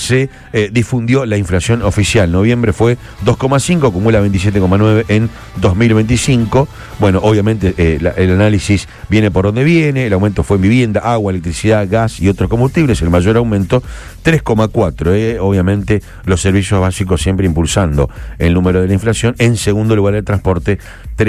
se difundió la inflación oficial. Noviembre fue 2,5, acumula 27,9 en 2025. Bueno, obviamente el análisis viene por donde viene. El aumento fue en vivienda, agua, electricidad, gas y otros combustibles. El mayor aumento, 3,4. Obviamente los servicios básicos siempre impulsando el número de la inflación. En segundo lugar, el transporte,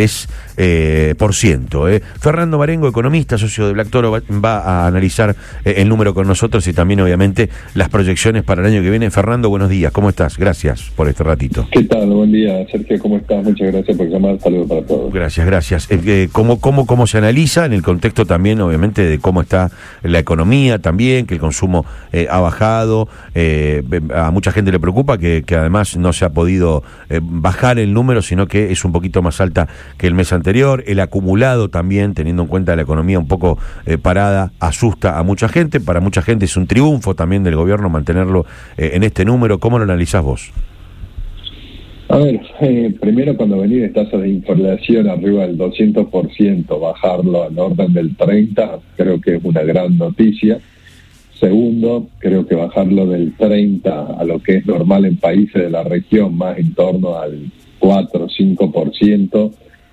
3%. Fernando Marengo, economista, socio de Black Toro, va a analizar el número con nosotros y también, obviamente, las proyecciones para el año que viene. Fernando, buenos días, ¿cómo estás? Gracias por este ratito. ¿Qué tal? Buen día, Sergio, ¿cómo estás? Muchas gracias por llamar, saludos para todos. Gracias. ¿Cómo se analiza en el contexto también, obviamente, de cómo está la economía también, que el consumo ha bajado? A mucha gente le preocupa que además no se ha podido bajar el número, sino que es un poquito más alta que el mes anterior. El acumulado también, teniendo en cuenta la economía un poco parada, asusta a mucha gente. Para mucha gente es un triunfo también del gobierno mantenerlo en este número. ¿Cómo lo analizás vos? A ver, primero, cuando venís de tasas de inflación arriba del 200%, bajarlo al orden del 30%, creo que es una gran noticia. Segundo, creo que bajarlo del 30% a lo que es normal en países de la región, más en torno al 4 o 5%,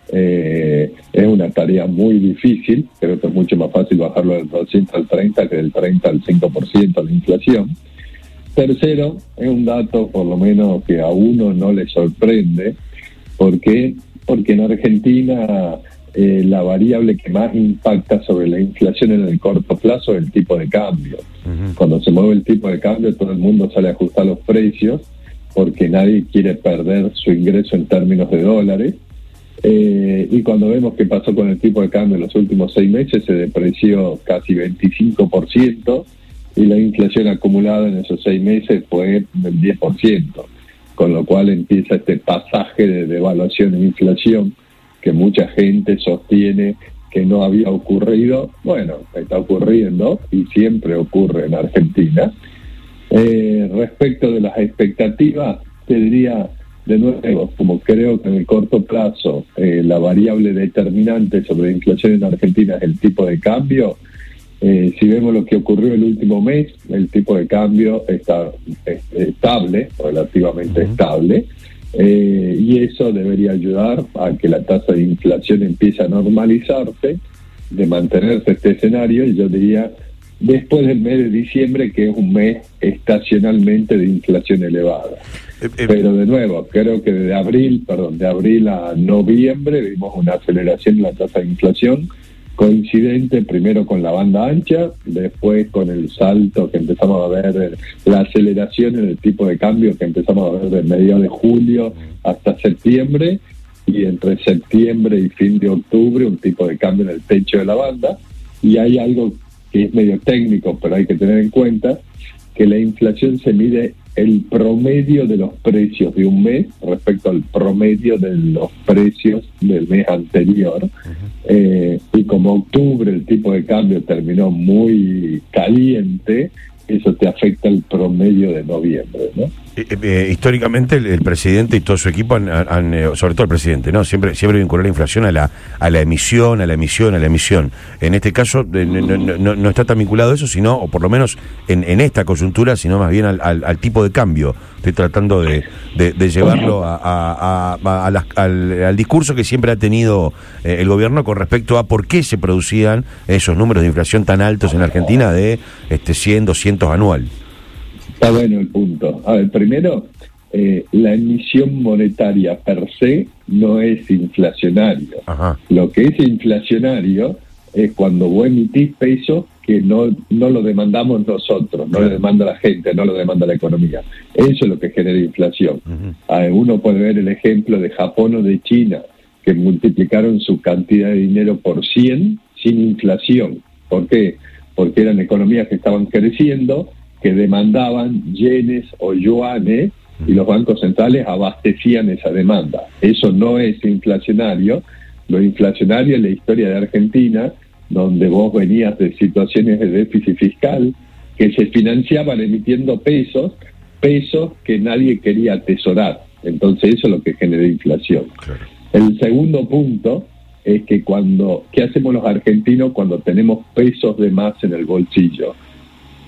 es una tarea muy difícil. Creo que es mucho más fácil bajarlo del 200 al 30 que del 30 al 5% de inflación. Tercero, es un dato por lo menos que a uno no le sorprende. ¿Por qué? Porque en Argentina la variable que más impacta sobre la inflación en el corto plazo es el tipo de cambio. Uh-huh. Cuando se mueve el tipo de cambio, todo el mundo sale a ajustar los precios porque nadie quiere perder su ingreso en términos de dólares. Y cuando vemos qué pasó con el tipo de cambio en los últimos 6 meses, se depreció casi 25%, y la inflación acumulada en esos 6 meses fue del 10%, con lo cual empieza este pasaje de devaluación e inflación que mucha gente sostiene que no había ocurrido. Bueno, está ocurriendo y siempre ocurre en Argentina. Respecto de las expectativas, te diría de nuevo, como creo que en el corto plazo la variable determinante sobre la inflación en Argentina es el tipo de cambio. Si vemos lo que ocurrió el último mes, el tipo de cambio está estable, relativamente estable, y eso debería ayudar a que la tasa de inflación empiece a normalizarse, de mantenerse este escenario, y yo diría después del mes de diciembre, que es un mes estacionalmente de inflación elevada. Pero de nuevo, creo que de abril a noviembre vimos una aceleración en la tasa de inflación, coincidente primero con la banda ancha, después con el salto que empezamos a ver, la aceleración en el tipo de cambio que empezamos a ver de mediados de julio hasta septiembre, y entre septiembre y fin de octubre un tipo de cambio en el techo de la banda. Y hay algo que es medio técnico, pero hay que tener en cuenta que la inflación se mide el promedio de los precios de un mes respecto al promedio de los precios del mes anterior. Uh-huh. Y como octubre el tipo de cambio terminó muy caliente, eso te afecta el promedio de noviembre, ¿no? Históricamente el presidente y todo su equipo han sobre todo el presidente, ¿no? Siempre vinculó la inflación a la emisión. En este caso no está tan vinculado a eso, sino, o por lo menos en esta coyuntura, sino más bien al tipo de cambio. Estoy tratando de llevarlo al discurso que siempre ha tenido el gobierno con respecto a por qué se producían esos números de inflación tan altos en Argentina de 100, 200 anual. Está bueno el punto. A ver, primero, la emisión monetaria per se no es inflacionario. Ajá. Lo que es inflacionario es cuando vos emitís pesos que no lo demandamos nosotros, no lo demanda la gente, no lo demanda la economía. Eso es lo que genera inflación. Uh-huh. Uno puede ver el ejemplo de Japón o de China, que multiplicaron su cantidad de dinero por 100 sin inflación. ¿Por qué? Porque eran economías que estaban creciendo, que demandaban yenes o yuanes, y los bancos centrales abastecían esa demanda. Eso no es inflacionario. Lo inflacionario es la historia de Argentina, donde vos venías de situaciones de déficit fiscal que se financiaban emitiendo pesos que nadie quería atesorar. Entonces eso es lo que genera inflación. Claro. El segundo punto es que ¿qué hacemos los argentinos cuando tenemos pesos de más en el bolsillo?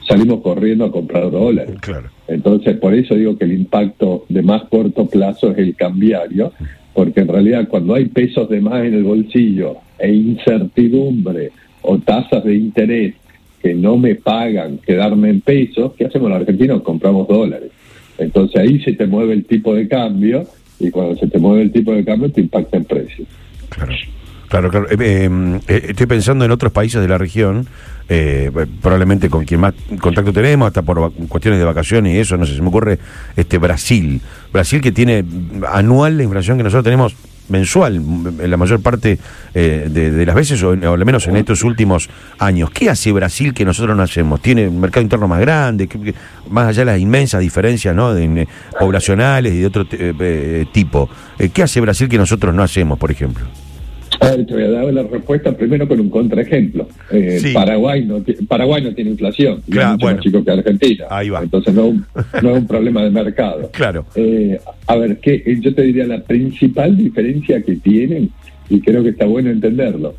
salimos corriendo a comprar dólares. Claro. Entonces, por eso digo que el impacto de más corto plazo es el cambiario, porque en realidad cuando hay pesos de más en el bolsillo e incertidumbre o tasas de interés que no me pagan quedarme en pesos, ¿qué hacemos los argentinos? Compramos dólares. Entonces ahí se te mueve el tipo de cambio, y cuando se te mueve el tipo de cambio te impacta en precios. Claro. Claro. Estoy pensando en otros países de la región, probablemente con quien más contacto tenemos, hasta por cuestiones de vacaciones y eso, no sé, se me ocurre Brasil. Brasil, que tiene anual la inflación que nosotros tenemos mensual, en la mayor parte de las veces, o al menos en estos últimos años. ¿Qué hace Brasil que nosotros no hacemos? ¿Tiene un mercado interno más grande? Más allá de las inmensas diferencias, ¿no?, poblacionales y de otro tipo. ¿Qué hace Brasil que nosotros no hacemos, por ejemplo? A ver, te voy a dar la respuesta primero con un contraejemplo. Sí. Paraguay no tiene inflación, claro, es mucho más chico que Argentina. Ahí va. Entonces no es un problema de mercado. Claro. A ver, yo te diría la principal diferencia que tienen, y creo que está bueno entenderlo,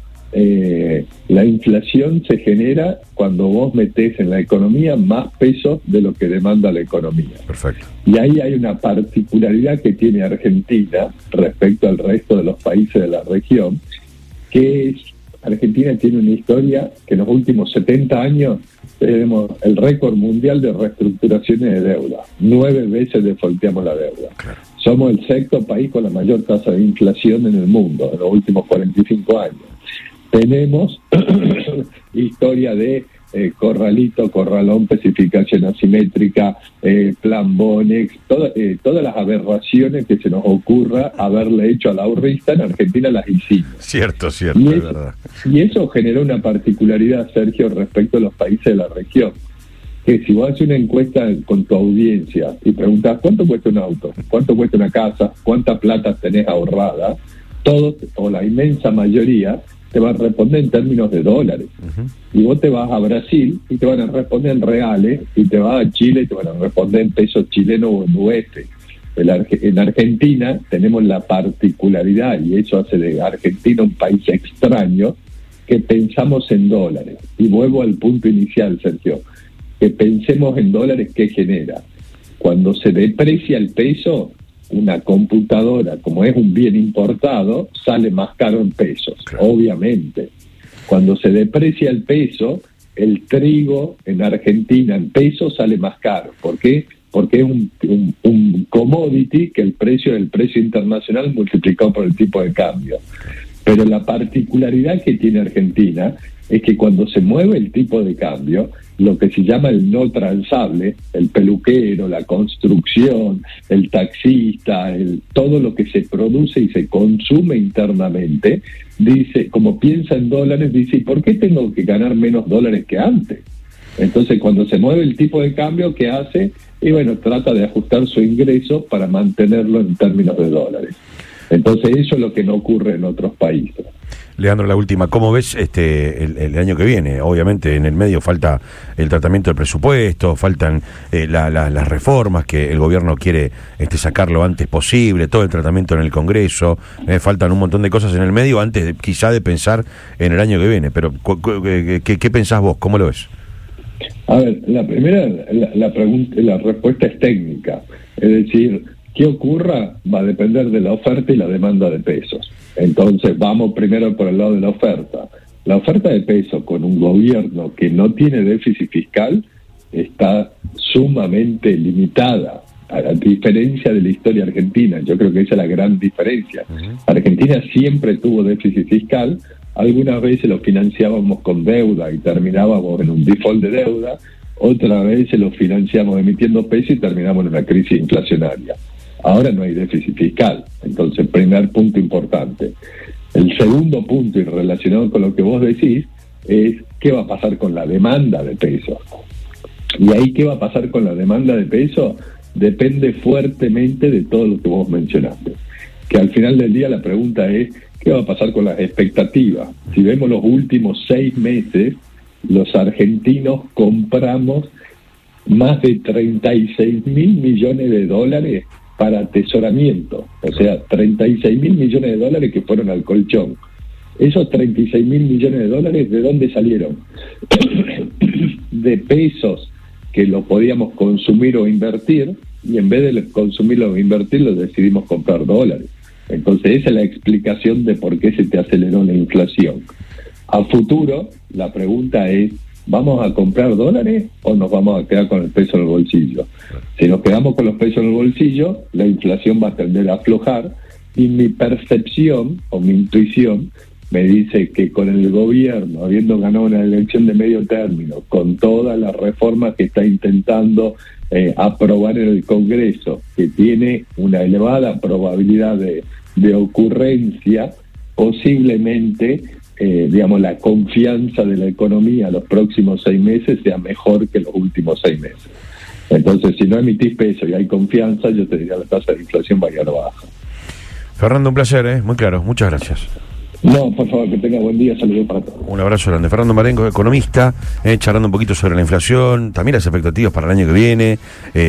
la inflación se genera cuando vos metés en la economía más pesos de lo que demanda la economía. Perfecto. Y ahí hay una particularidad que tiene Argentina respecto al resto de los países de la región, que es, Argentina tiene una historia que en los últimos 70 años tenemos el récord mundial de reestructuraciones de deuda. 9 veces defaulteamos la deuda. Claro. Somos el sexto país con la mayor tasa de inflación en el mundo en los últimos 45 años. Tenemos historia de corralito, corralón, especificación asimétrica, plan Bonex, todas las aberraciones que se nos ocurra haberle hecho a la ahorrista, en Argentina las hicimos. Cierto, es verdad. Y eso generó una particularidad, Sergio, respecto a los países de la región. Que si vos haces una encuesta con tu audiencia y preguntas ¿cuánto cuesta un auto? ¿Cuánto cuesta una casa? ¿Cuánta plata tenés ahorrada? Todos, o la inmensa mayoría, te van a responder en términos de dólares. Y vos te vas a Brasil y te van a responder en reales, y te vas a Chile y te van a responder en pesos chilenos o en UF. En Argentina tenemos la particularidad, y eso hace de Argentina un país extraño, que pensamos en dólares. Y vuelvo al punto inicial, Sergio, que pensemos en dólares, ¿qué genera? Cuando se deprecia el peso, una computadora, como es un bien importado, sale más caro en pesos, claro. Obviamente. Cuando se deprecia el peso, el trigo en Argentina en pesos sale más caro. ¿Por qué? Porque es un commodity que el precio es el precio internacional multiplicado por el tipo de cambio. Pero la particularidad que tiene Argentina es que cuando se mueve el tipo de cambio, lo que se llama el no transable, el peluquero, la construcción, el taxista, todo lo que se produce y se consume internamente, dice, como piensa en dólares, dice, ¿y por qué tengo que ganar menos dólares que antes? Entonces, cuando se mueve el tipo de cambio, ¿qué hace? Y bueno, trata de ajustar su ingreso para mantenerlo en términos de dólares. Entonces, eso es lo que no ocurre en otros países. Leandro, la última, ¿cómo ves el año que viene? Obviamente en el medio falta el tratamiento del presupuesto, faltan las reformas que el gobierno quiere sacar lo antes posible, todo el tratamiento en el Congreso, faltan un montón de cosas en el medio antes quizá de pensar en el año que viene, pero ¿qué pensás vos? ¿Cómo lo ves? A ver, la primera, la respuesta es técnica, es decir, ¿qué ocurra? Va a depender de la oferta y la demanda de pesos. Entonces vamos primero por el lado de la oferta. La oferta de pesos con un gobierno que no tiene déficit fiscal está sumamente limitada, a diferencia de la historia argentina. Yo creo que esa es la gran diferencia. Argentina siempre tuvo déficit fiscal, algunas veces lo financiábamos con deuda y terminábamos en un default de deuda, otras veces lo financiamos emitiendo pesos y terminamos en una crisis inflacionaria. Ahora no hay déficit fiscal. Entonces, primer punto importante. El segundo punto, y relacionado con lo que vos decís, es qué va a pasar con la demanda de pesos. Y ahí, ¿qué va a pasar con la demanda de pesos? Depende fuertemente de todo lo que vos mencionaste. Que al final del día la pregunta es, ¿qué va a pasar con las expectativas? Si vemos los últimos 6 meses, los argentinos compramos más de 36.000 millones de dólares para atesoramiento, o sea, 36.000 millones de dólares que fueron al colchón. Esos 36.000 millones de dólares, ¿de dónde salieron? De pesos que lo podíamos consumir o invertir, y en vez de consumirlo o invertirlo decidimos comprar dólares. Entonces esa es la explicación de por qué se te aceleró la inflación. A futuro, la pregunta es, ¿vamos a comprar dólares o nos vamos a quedar con el peso en el bolsillo? Si nos quedamos con los pesos en el bolsillo, la inflación va a tender a aflojar, y mi percepción o mi intuición me dice que con el gobierno, habiendo ganado una elección de medio término, con todas las reformas que está intentando aprobar en el Congreso, que tiene una elevada probabilidad de ocurrencia, posiblemente la confianza de la economía los próximos 6 meses sea mejor que los últimos 6 meses. Entonces, si no emitís peso y hay confianza, yo te diría la tasa de inflación va a ir baja. Fernando, un placer, muy claro, muchas gracias. No, por favor, que tenga buen día, saludos para todos. Un abrazo grande. Fernando Marengo, economista, charlando un poquito sobre la inflación, también las expectativas para el año que viene,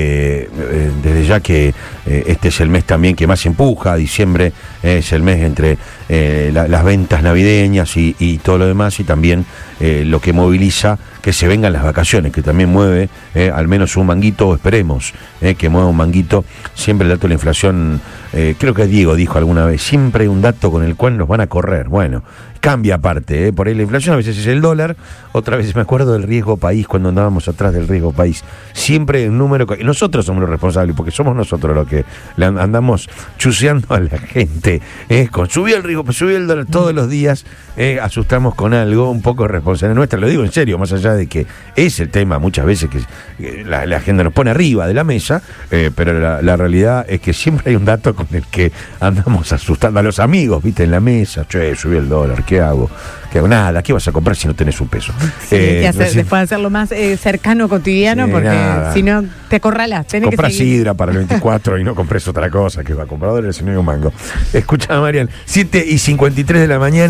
desde ya que este es el mes también que más empuja, diciembre es el mes entre las ventas navideñas y todo lo demás, y también lo que moviliza que se vengan las vacaciones, que también mueve al menos un manguito, esperemos que mueva un manguito. Siempre el dato de la inflación, creo que Diego dijo alguna vez, siempre hay un dato con el cual nos van a correr. Bueno, cambia aparte, por ahí la inflación a veces es el dólar, otra vez me acuerdo del riesgo país, cuando andábamos atrás del riesgo país, siempre un número, nosotros somos los responsables, porque somos nosotros los que le andamos chuseando a la gente, subió el riesgo, subió el dólar todos los días, asustamos con algo, un poco responsable nuestra, lo digo en serio, más allá de que es el tema muchas veces que la agenda nos pone arriba de la mesa, pero la realidad es que siempre hay un dato con el que andamos asustando a los amigos, viste, en la mesa, subió el dólar, ¿qué hago? Nada, ¿qué vas a comprar si no tenés un peso? Sí, después de hacerlo más cercano, cotidiano, porque nada. Si no te acorralas, tenés comprás que seguir. sidra para el 24 y no compres otra cosa, que va a comprar dólares y no hay un mango. Escucha, Marian, 7:53 de la mañana.